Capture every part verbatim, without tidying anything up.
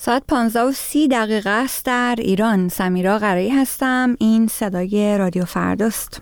ساعت پانزده و سی دقیقه است در ایران. سمیرا قرایی هستم. این صدای رادیو فرداست.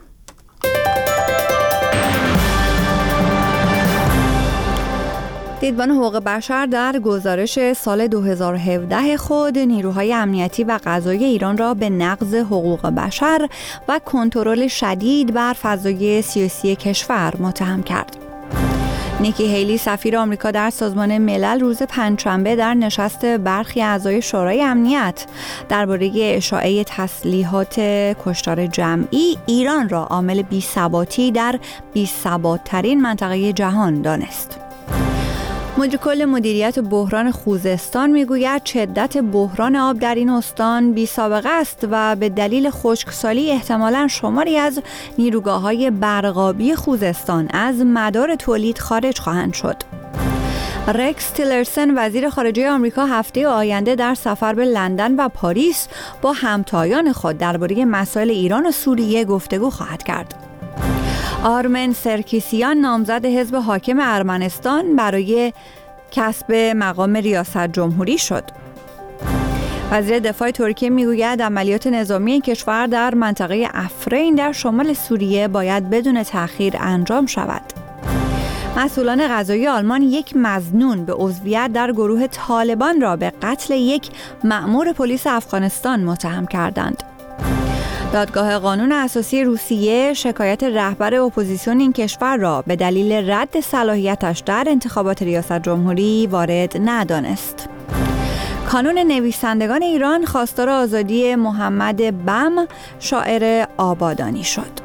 دیدبان حقوق بشر در گزارش سال دو هزار و هفده خود نیروهای امنیتی و قضایی ایران را به نقض حقوق بشر و کنترل شدید بر فضای سیاسی کشور متهم کرد. نیکی هیلی سفیر آمریکا در سازمان ملل روز پنجشنبه در نشست برخی اعضای شورای امنیت درباره اشاعه تسلیحات کشتار جمعی ایران را عامل بی‌ثباتی در بی‌ثبات‌ترین منطقه جهان دانست. مدیر کل مدیریت بحران خوزستان میگوید شدت بحران آب در این استان بی سابقه است و به دلیل خشکسالی احتمالاً شماری از نیروگاه‌های برقابی خوزستان از مدار تولید خارج خواهند شد. رکس تیلرسن وزیر خارجه آمریکا هفته آینده در سفر به لندن و پاریس با همتایان خود درباره مسائل ایران و سوریه گفتگو خواهد کرد. آرمن سرکیسیان نامزد حزب حاکم ارمنستان برای کسب مقام ریاست جمهوری شد. وزیر دفاع ترکیه میگوید عملیات نظامی کشور در منطقه افرین در شمال سوریه باید بدون تأخیر انجام شود. مسئولان قضایی آلمان یک مظنون به عضویت در گروه طالبان را به قتل یک مأمور پلیس افغانستان متهم کردند. دادگاه قانون اساسی روسیه شکایت رهبر اپوزیسیون این کشور را به دلیل رد صلاحیتش در انتخابات ریاست جمهوری وارد ندانست. کانون نویسندگان ایران خواستار آزادی محمد بم شاعر آبادانی شد.